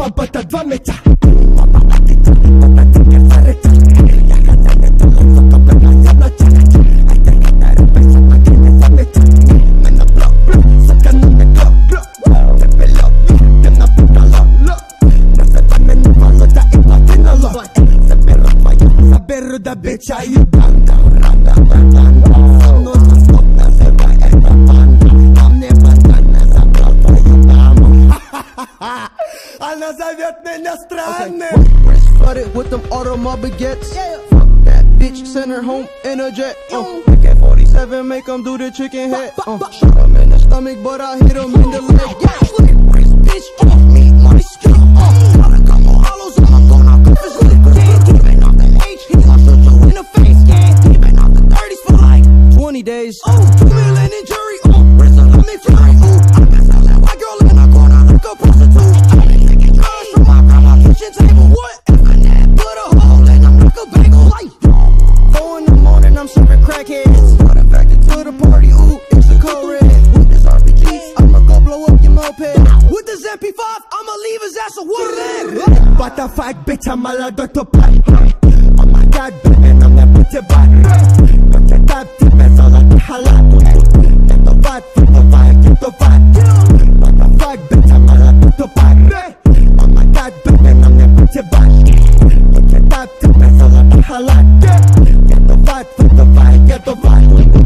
бабата 2 меча. Заберу да бича и банда. Она зовет меня странным. Started with them automobile baguettes. Fuck that bitch, send her home in a jet. Make 47, make him do the chicken head. Shot him in the stomach, but I hit him in the leg. Bitch, me, my skin. Gotta come on hollows, I'm gonna cuff his lip. Keeping off the H, he hustle you in the face. Keeping off the 30s for like 20 days. 2 million in jury. Brazil, I'm in fury. I've been selling white girl in a corner like a prostitute. I've been taking drugs from my grandma kitchen table. What? Put a hole in them like a bagel. 4 in the morning, I'm serving crackheads. Got infected to the party, ooh, it's a code red. With this RPG, I'ma go blow up your moped. With this MP5, I'ma leave his ass a woodland. What the fuck, bitch, I'm молодой тупой. Oh my god, baby, на мне путевать. Как я так тебе золотой халат. Кетовать, кетовать, кетовать. What the fuck, bitch, I'm молодой тупой. Oh my god, baby, на мне путевать. Как я так тебе золотой халат. Кетовать, кетовать, кетовать.